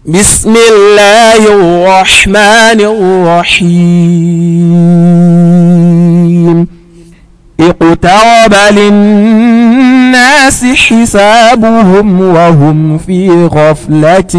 بسم الله الرحمن الرحيم اقترب للناس حسابهم وهم في غفلة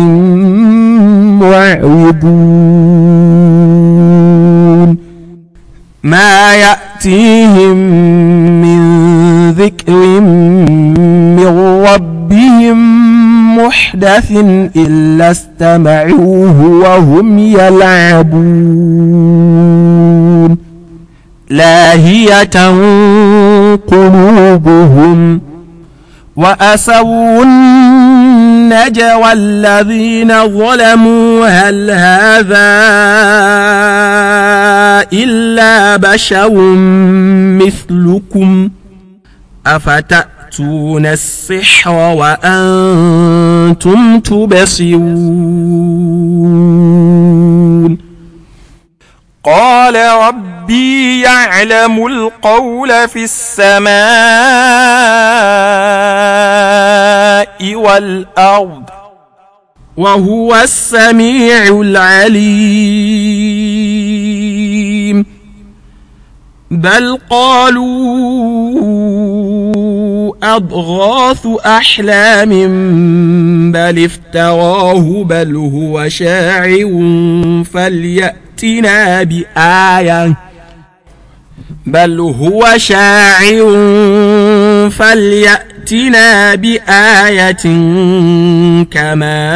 معرضون ما يأتيهم من ذكر من ربهم محدث إلا استمعوه وهم يلعبون لاهية قلوبهم وأسروا النجوى الذين ظلموا هل هذا إلا بشر مثلكم أفتأتون السحر وأنتم تبصرون قال ربي يعلم القول في السماء والأرض وهو السميع العليم بل قالوا أضغاث أحلام بل افتراه بل هو شاعر فليأتنا بآية كما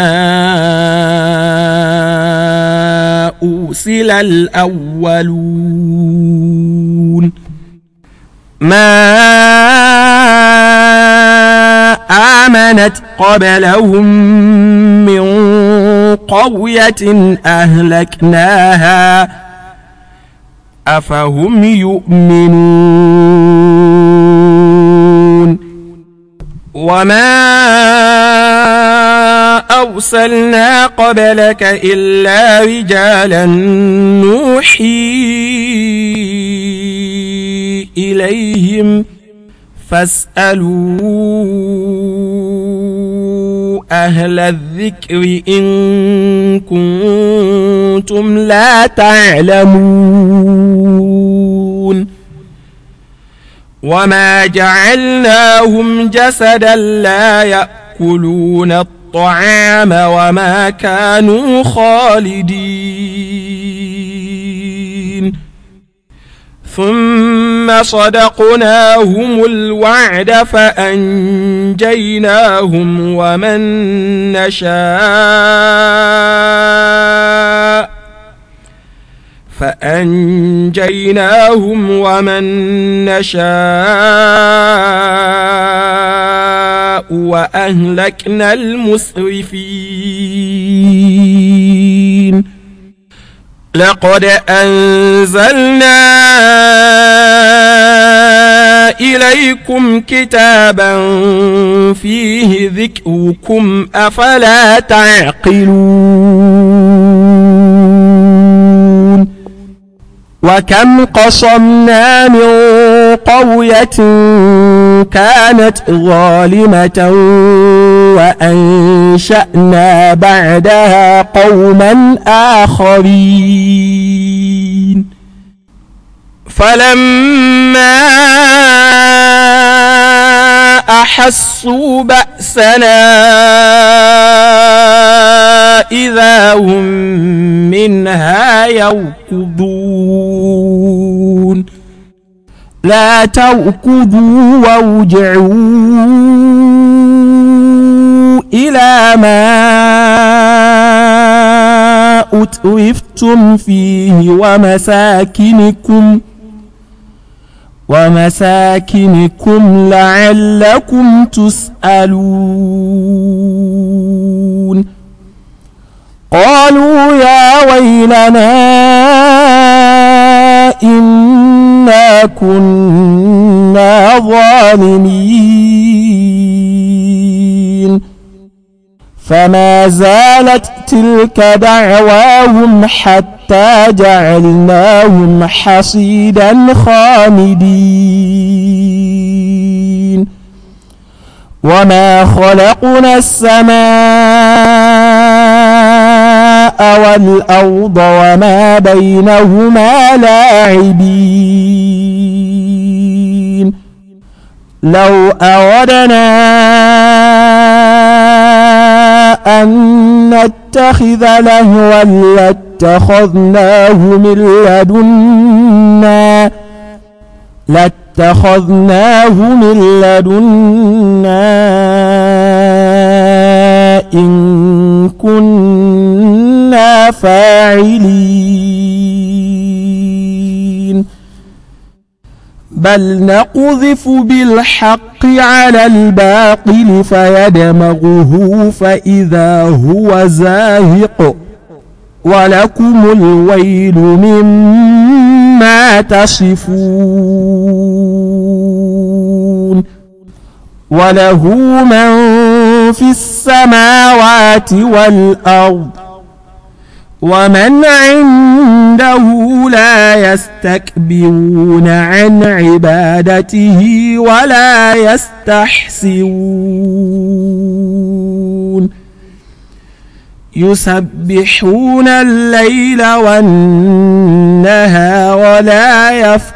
أرسل الأولون ما آمنت قبلهم من قرية أهلكناها أفهم يؤمنون وما أرسلنا قبلك إلا رجالا نوحي إليهم فاسألوا أهل الذكر إن كنتم لا تعلمون وما جعلناهم جسدا لا يأكلون الطعام وما كانوا خالدين ثم صدقناهم الوعد فأنجيناهم ومن نشاء وأهلكنا المسرفين لقد أنزلنا إليكم كتابا فيه ذكركم أفلا تعقلون وكم قصمنا من قرية كانت ظالمة وأنشأنا بعدها قوما آخرين فلما أحسوا بأسنا إذا هم منها يركضون لا تركضوا وارجعوا إلى ما أترفتم فيه ومساكنكم لعلكم تسألون قالوا يا ويلنا إنا كنا ظالمين فما زالت تلك دعواهم حتى جعلناهم حصيدا خامدين وما خلقنا السماء والأرض وما بينهما لاعبين لو أردنا أن نتخذ لهوا لاتخذناه من لدنا إن كنا فاعلين بل نقذف بالحق على الباطل فيدمغه فإذا هو زاهق ولكم الويل مما تصفون وله من في السماوات والأرض ومن عنده لا يستكبرون عن عبادته ولا يستحسرون يسبحون الليل والنهار ولا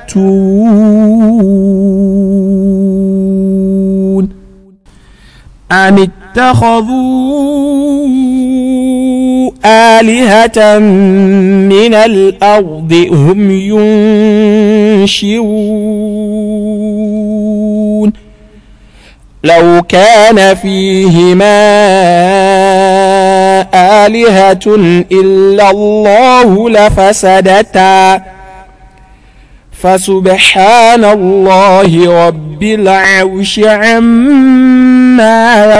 يفترون أم اتخذوا آلهة من الأرض هم ينشرون لو كان فيهما آلهة إلا الله لفسدتا فسبحان الله رب العرش عما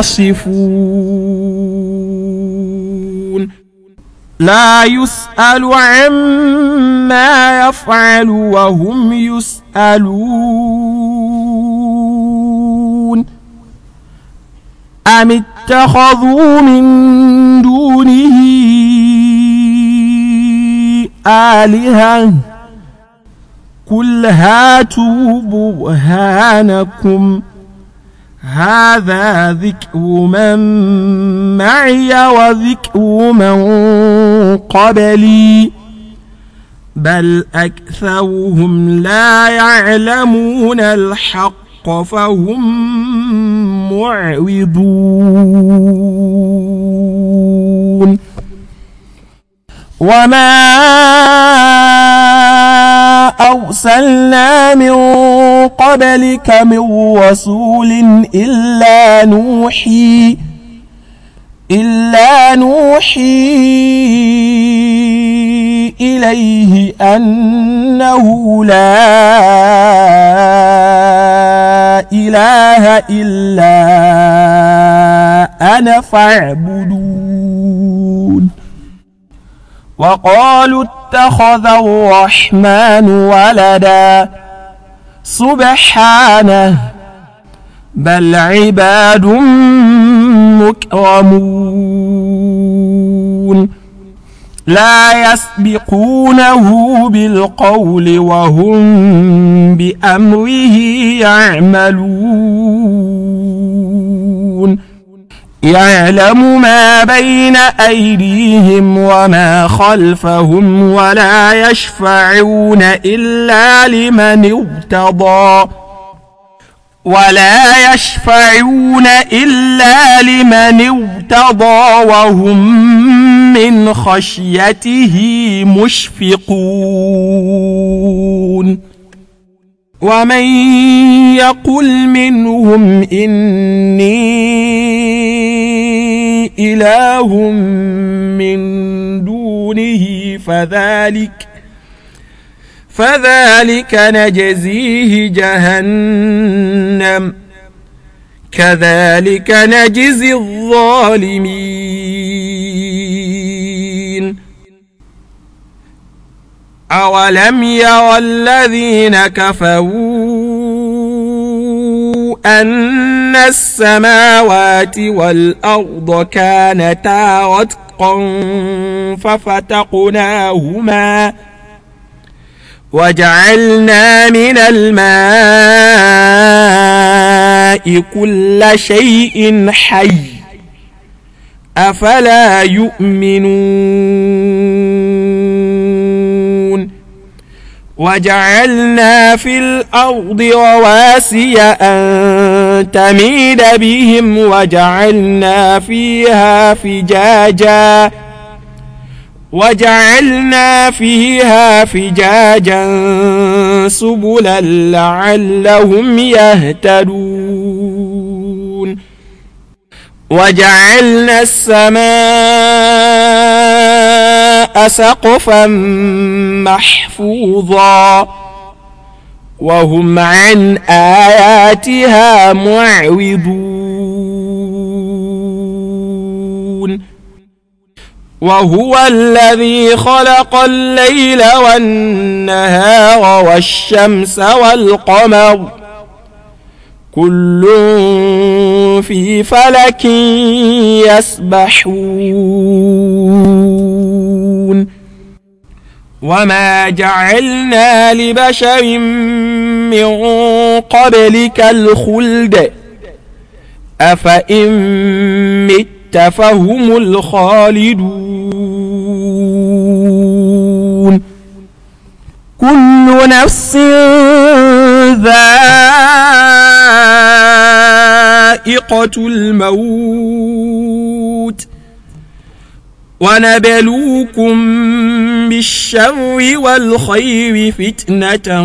يصفون لا يسأل عما يفعل وهم يسألون أم اتخذوا من دونه آلهة قل هاتوا برهانكم هذا ذكر من معي وذكر من قبلي بل أكثرهم لا يعلمون الحق فهم معرضون وما أرسلنا من قبلك من رسول إلا نوحي إليه أنه لا إله إلا أنا فاعبدون وقالوا اتخذ الرحمن ولدا سبحانه بل عباد مكرمون لا يسبقونه بالقول وهم بأمره يعملون يعلم ما بين أيديهم وما خلفهم ولا يشفعون إلا لمن ارتضى وهم من خشيته مشفقون ومن يقل منهم إني إله من دونه فذلك نجزيه جهنم كذلك نجزي الظالمين أولم يرى الذين كفروا أن السماوات والأرض كانتا رتقا ففتقناهما وجعلنا من الماء كل شيء حي أفلا يؤمنون وجعلنا في الأرض رواسي أن تميد بهم وجعلنا فيها فجاجا سبلا لعلهم يهتدون وجعلنا السماء سقفا محفوظا وهم عن آياتها معرضون وهو الذي خلق الليل والنهار والشمس والقمر كل في فلك يسبحون وما جعلنا لبشر من قبلك الخلد أفإن مت فهم الخالدون كل نفس ذائقة الموت ونبلوكم بالشر والخير فتنة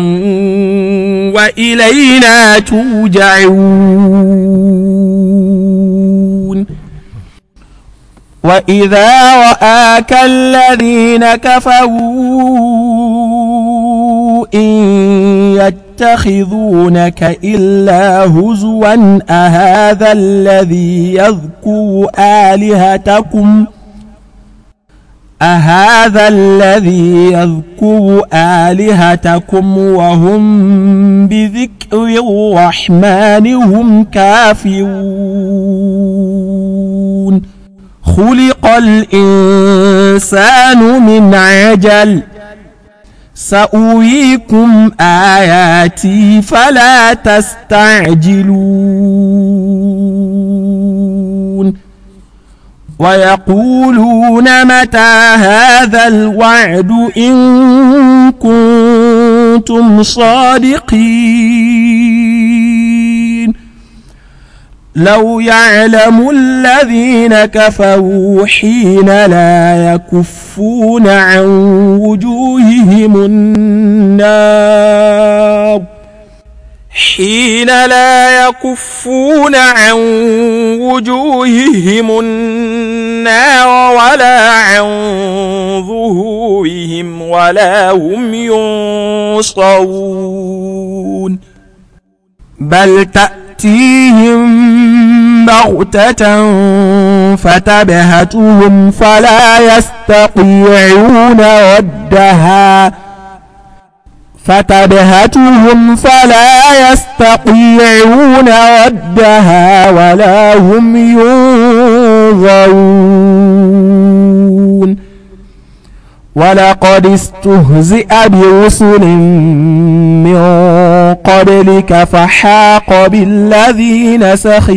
وإلينا ترجعون وإذا رآك الذين كفروا إن يتخذونك إلا هزوا أهذا الذي يذكر آلهتكم وهم بذكر الرحمن هم كافرون خلق الإنسان من عجل سأريكم آياتي فلا تستعجلون ويقولون متى هذا الوعد إن كنتم صادقين لو يعلم الذين كفروا حين لا يكفون عن وجوههم النار ولا عن ظهورهم ولا هم ينصرون بل تأتيهم بغتة فتبهتهم فلا يستطيعون ردها ولا هم ينظرون ولقد استهزئ برسل من قبلك فحاق بالذين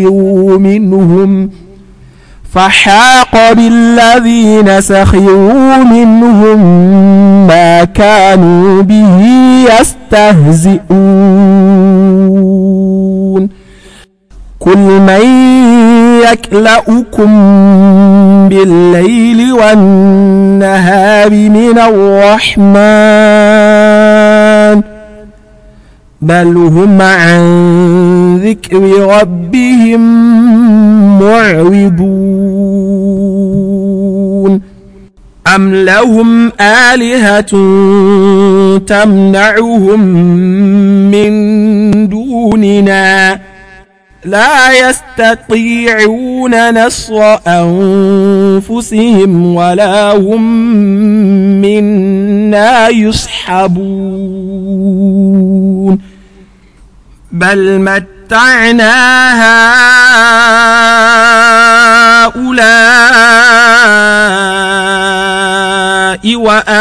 سخروا منهم ما كانوا به يستهزئون قل من يكلؤكم بالليل والنهار من الرحمن بل هم عن ذكر ربهم معرضون أم لهم آلهة تمنعهم من دوننا لا يستطيعون نصر أنفسهم ولا هم منا يصحبون بل متعنا هؤلاء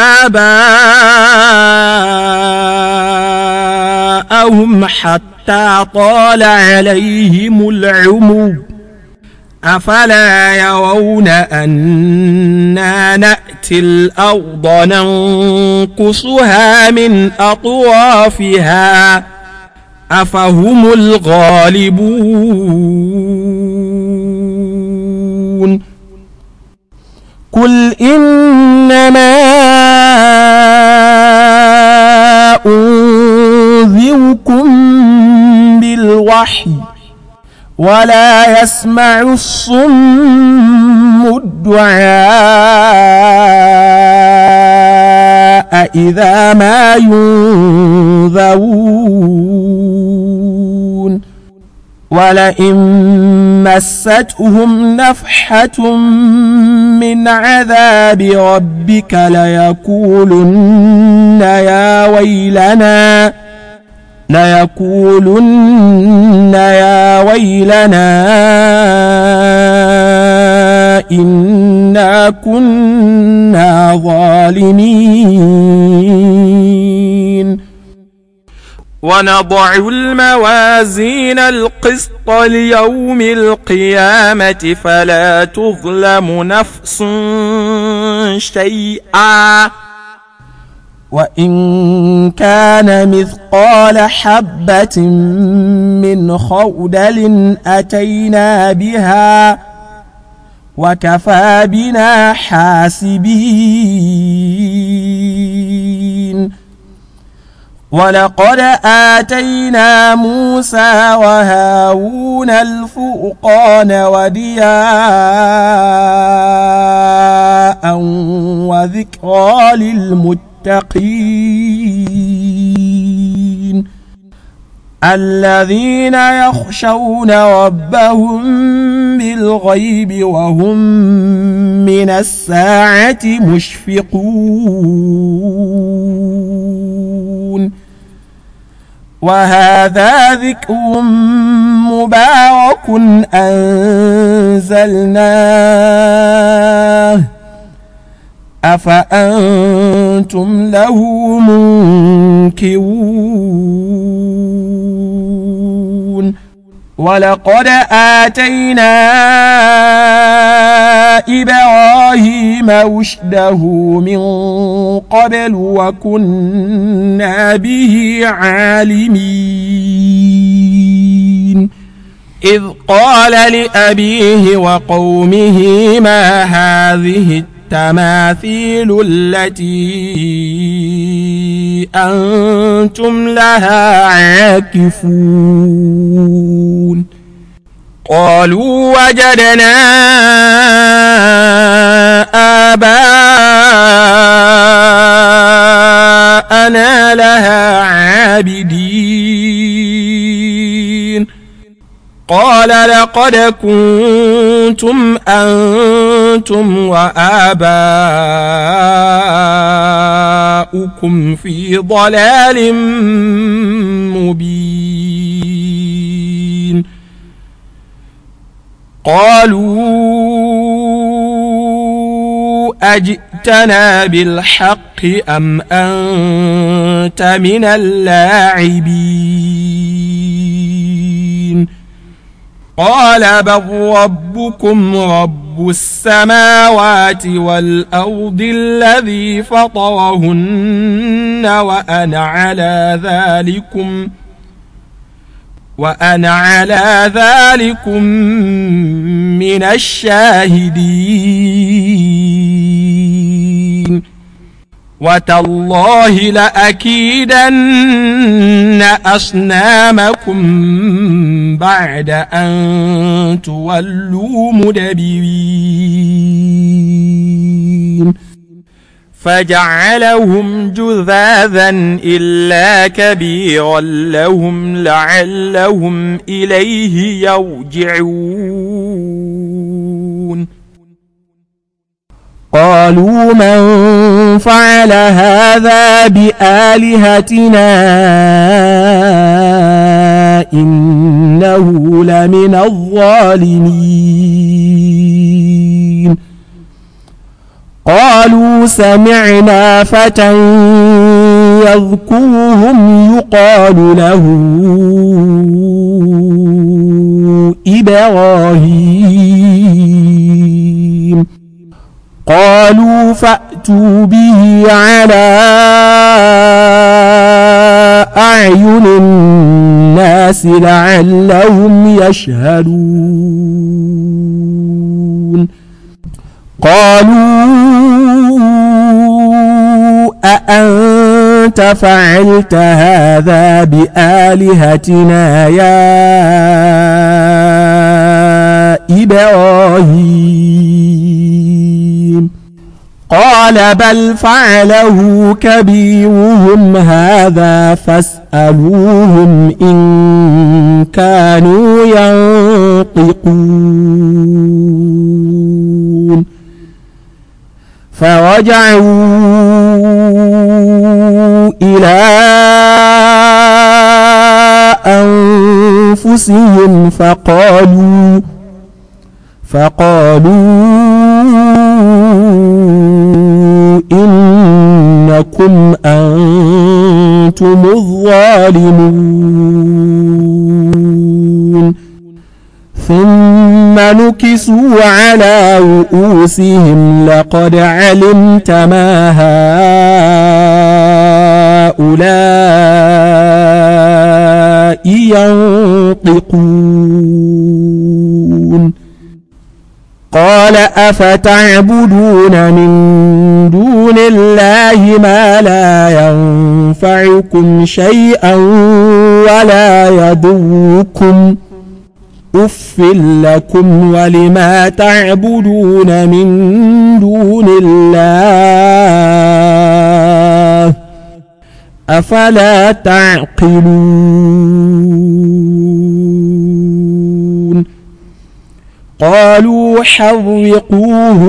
وآباءهم حتى طال عليهم العمر أفلا يرون أنا نأتي الأرض ننقصها من أطرافها أفهم الغالبون قل إنما أنذركم بالوحي ولا يسمع الصم الدعاء إذا ما ينذرون ولئن مستهم نفحة من عذاب ربك ليقولن يا ويلنا إنا كنا ظالمين ونضع الموازين القسط ليوم القيامة فلا تظلم نفس شيئا وإن كان مثقال حبة من خردل أتينا بها وكفى بنا حاسبين ولقد آتينا موسى وهارون الفرقان وضياء وذكرى للمتقين الذين يخشون ربهم بالغيب وهم من الساعة مشفقون وهذا ذكر مبارك أنزلناه أفأنتم له منكرون ولقد آتينا إبراهيم رشده من قبل وكنا به عالمين إذ قال لأبيه وقومه ما هذه التماثيل التي أنتم لها عاكفون قالوا وجدنا آباءنا لها عابدين قال لقد كنتم أنتم وآباؤكم في ضلال مبين قالوا أجئتنا بالحق أم أنت من اللاعبين قال بل ربكم رب السماوات والأرض الذي فطرهن وأنا على ذلكم من الشاهدين وتالله لأكيدن أصنامكم بعد أن تولوا مدبرين فجعلهم جذاذا إلا كبيرا لهم لعلهم إليه يرجعون قالوا من فعل هذا بآلهتنا إنه لمن الظالمين قالوا سمعنا فتى يذكرهم يقال له إبراهيم قال قالوا فأتوا به على أعين الناس لعلهم يشهدون قالوا أأنت فعلت هذا بآلهتنا يا إبراهيم قال بل فعله كبيرهم هذا فاسألوهم إن كانوا ينطقون فرجعوا إلى أنفسهم فقالوا إنكم أنتم الظالمون ثم نكسوا على رؤوسهم لقد علمت ما هؤلاء ينطقون قال أفتعبدون من دون الله ما لا ينفعكم شيئا ولا يضركم أف لكم ولما تعبدون من دون الله أفلا تعقلون قالوا حرقوه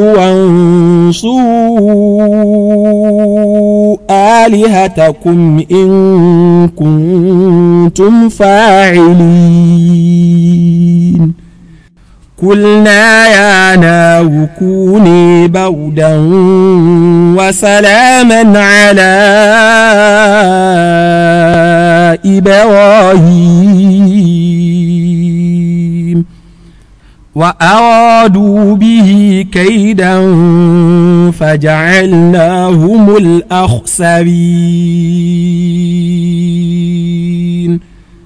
وانصروا آلهتكم إن كنتم فاعلين قلنا يا نار كوني بردا وسلاما على إبراهيم وأرادوا به كيدا فجعلناهم الأخسرين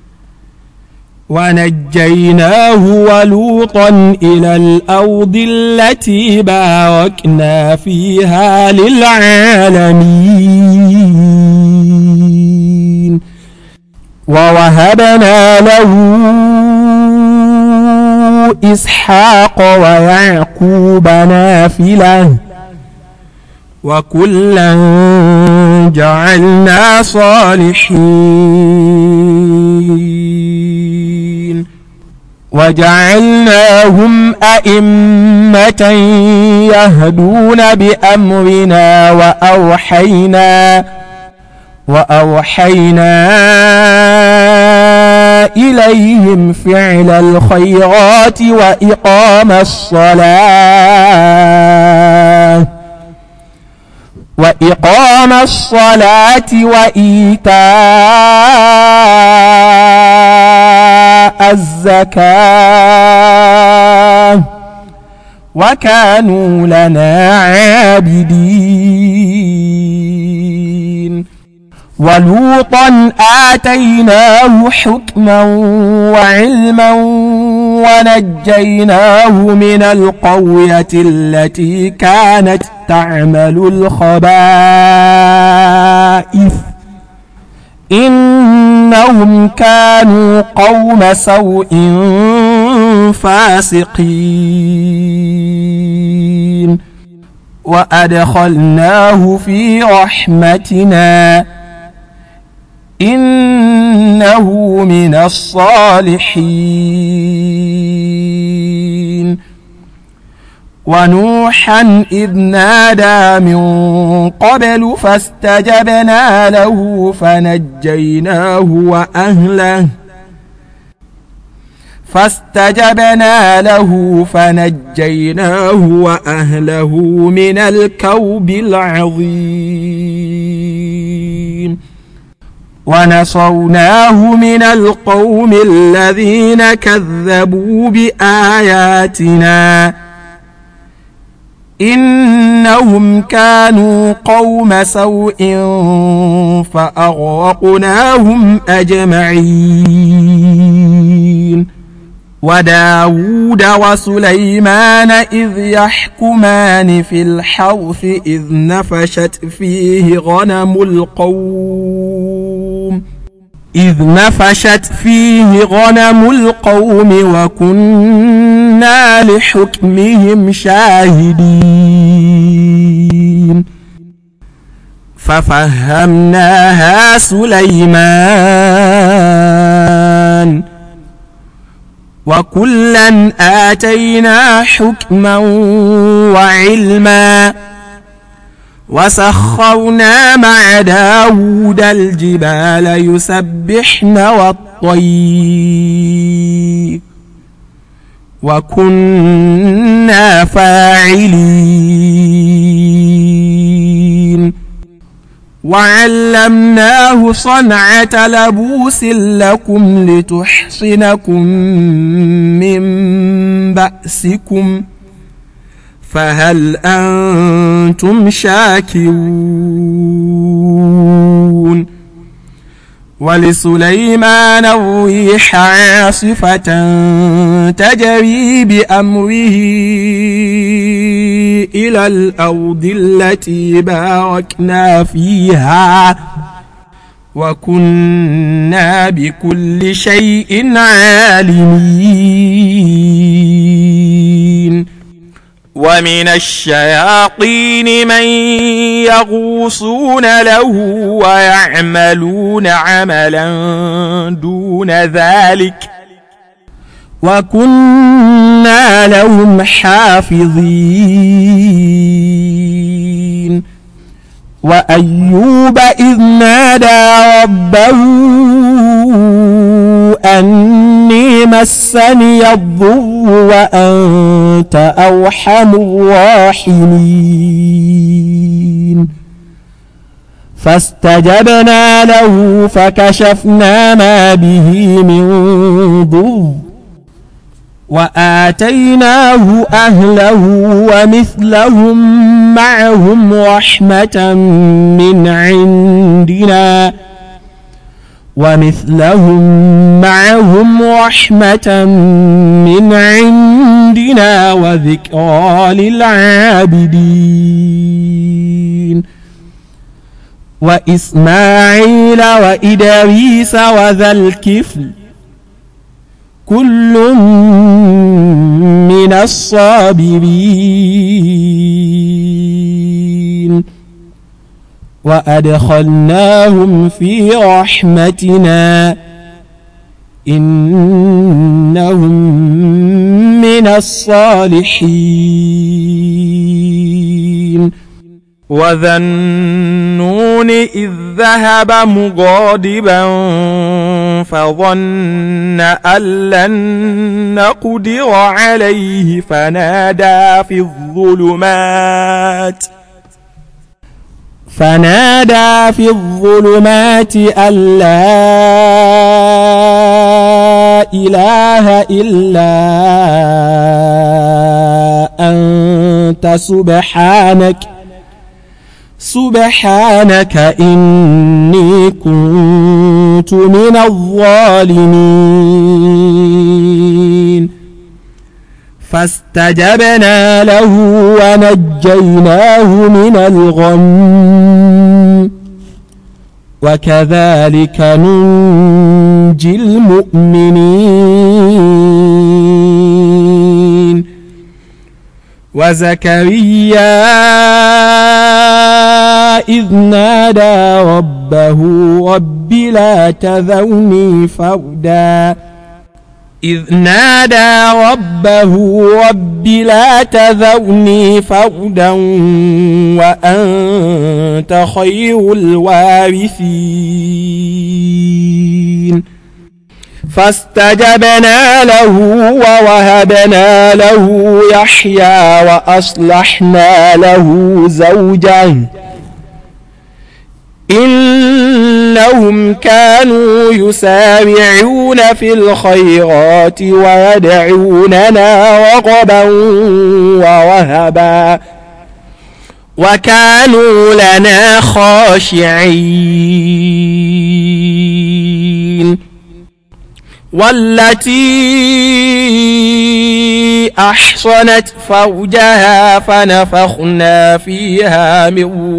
ونجيناه ولوطا إلى الأرض التي باركنا فيها للعالمين ووهبنا له إسحاق ويعقوب نافلة وكلا جعلنا صالحين وجعلناهم أئمة يهدون بأمرنا وأوحينا إليهم فعل الخيرات وإقام الصلاة وإيتاء الزكاة وكانوا لنا عابدين ولوطا آتيناه حكما وعلما ونجيناه من القرية التي كانت تعمل الخبائث إنهم كانوا قوم سوء فاسقين وأدخلناه في رحمتنا إنه من الصالحين ونوحا إذ نادى من قبل فاستجبنا له فنجيناه وأهله من الكرب العظيم ونصرناه من القوم الذين كذبوا بآياتنا إنهم كانوا قوم سوء فأغرقناهم أجمعين وداود وسليمان إذ يحكمان في الحرث إذ نفشت فيه غنم القوم وكنا لحكمهم شاهدين ففهمناها سليمان وكلا آتينا حكما وعلما وسخرنا مع داود الجبال يسبحن والطير وكنا فاعلين وعلمناه صنعة لبوس لكم لتحصنكم من بأسكم فهل أنتم شاكرون ولسليمان الريح عاصفة تجري بأمره إلى الأرض التي باركنا فيها وكنا بكل شيء عالمين ومن الشياطين من يغوصون له ويعملون عملا دون ذلك وكنا لهم حافظين وأيوب إذ نادى ربه أني مسني الضر وأنت أرحم الراحمين فاستجبنا له فكشفنا ما به من ضر وآتيناه أهله ومثلهم معهم رحمة من عندنا وذكرى للعابدين وإسماعيل وإدريس وذا الكفل كل من الصابرين وأدخلناهم في رحمتنا إنهم من الصالحين وذا النون إذ ذهب مغاضبا فظن أن لن نقدر عليه فنادى في الظلمات أن لا إله إلا أنت سبحانك إني كنت من الظالمين فاستجبنا له ونجيناه من الغم وكذلك ننجي المؤمنين وزكريا إذ نادى ربه رب لا تذرني فردا وأنت خير الوارثين فاستجبنا له ووهبنا له يحيى وأصلحنا له زوجه إنهم كانوا يسارعون في الخيرات ويدعوننا رغبا ورهبا وكانوا لنا خاشعين والتي أحصنت فرجها فنفخنا فيها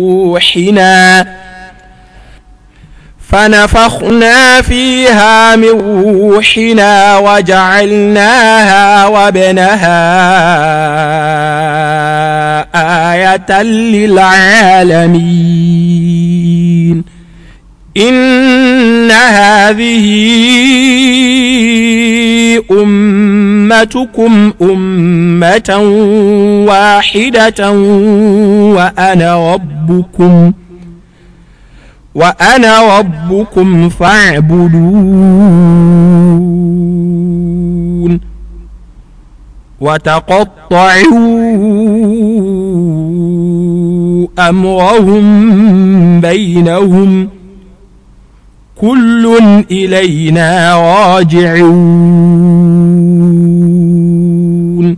من روحنا وجعلناها وابنها آية للعالمين إن هذه أمتكم أمة واحدة وأنا ربكم فاعبدون وتقطعوا أمرهم بينهم كل إلينا راجعون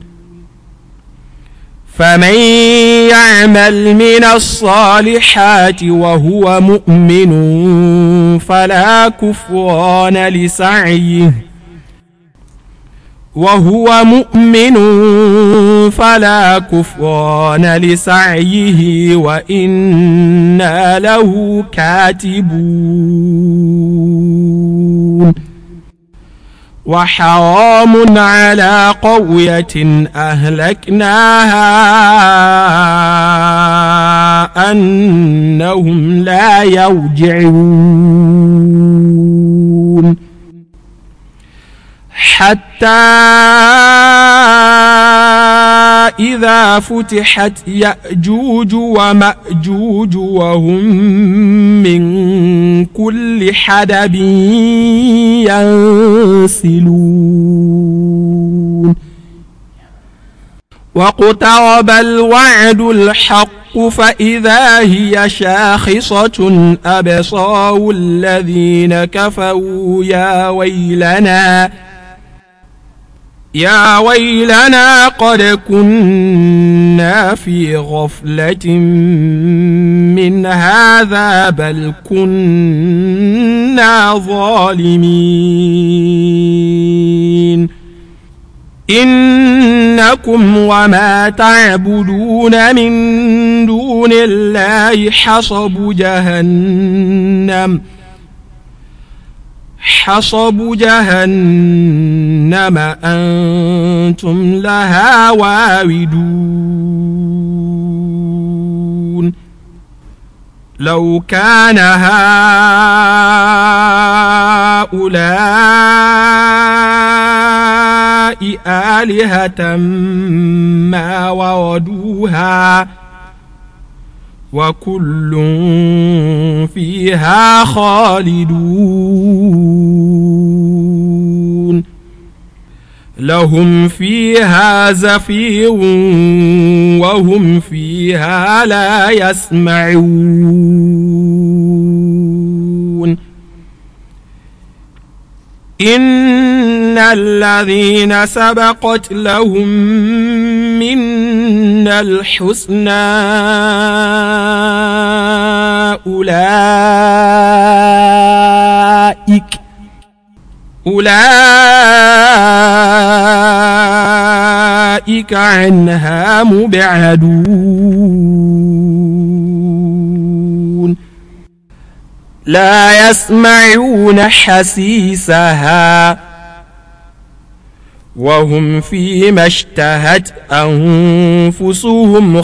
فمن يعمل من الصالحات وهو مؤمن فلا كفران لسعيه وإنا له كاتبون وحرام على قرية أهلكناها أنهم لا يرجعون حتى إذا فتحت يأجوج ومأجوج وهم من كل حدب ينسلون واقترب الوعد الحق فإذا هي شاخصة أبصار الذين كفروا يا ويلنا قد كنا في غفلة من هذا بل كنا ظالمين إنكم وما تعبدون من دون الله حصب جهنم أنتم لها واردون لو كان هؤلاء آلهة ما وردوها وكل فيها خالدون لهم فيها زفير وهم فيها لا يسمعون إن الذين سبقت لهم منا الحسنى أولئك عنها مبعدون لا يسمعون حسيسها وهم فيما اشتهت أنفسهم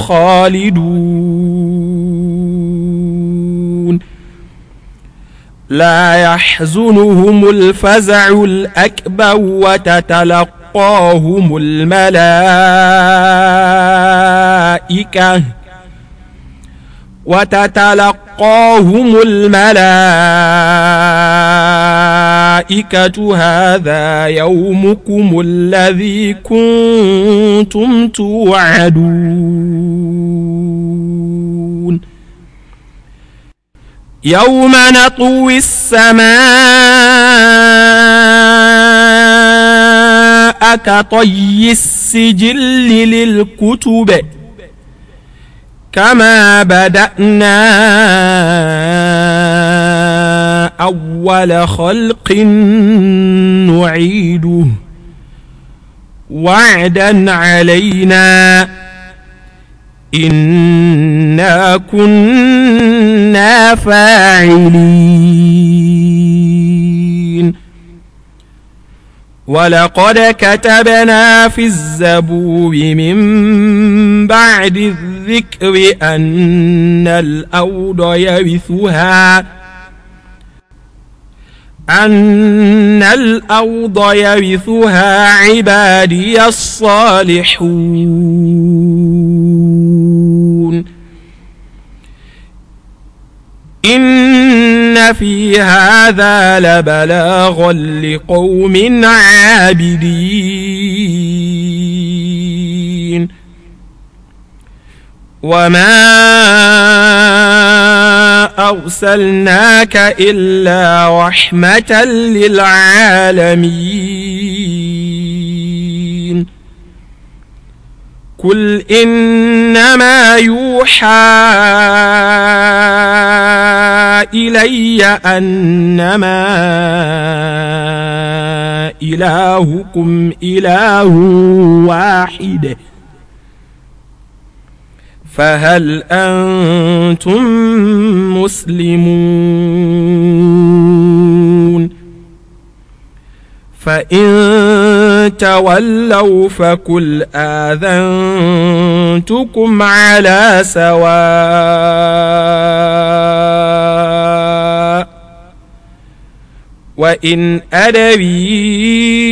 خالدون لا يحزنهم الفزع الأكبر وتتلقاهم الملائكة هذا يومكم الذي كنتم توعدون يوم نطوي السماء كطي السجل كما بدأنا أول خلق نعيده وعدا علينا إنا كنا فاعلين ولقد كتبنا في الزبور من بعد الذكر أن الأرض يرثها عبادي الصالحون إن في هذا لبلاغا لقوم عابدين وما أرسلناك إلا رحمة للعالمين قل إنما يوحى إلي أنما إلهكم إله واحد فهل أنتم مسلمون فإن تولوا فقل آذنتكم على سواء وإن أدري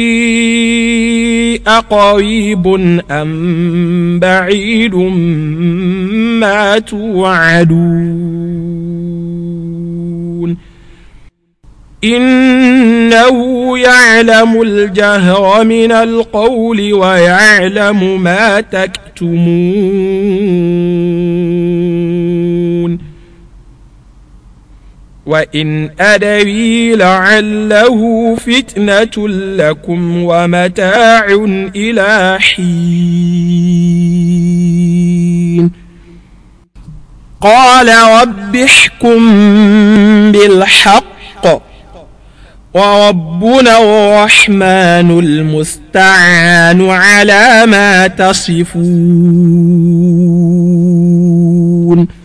أقريب أم بعيد ما توعدون إنه يعلم الجهر من القول ويعلم ما تكتمون وإن أدري لعله فتنة لكم ومتاع إلى حين قال رب احكم بالحق وربنا الرحمن المستعان على ما تصفون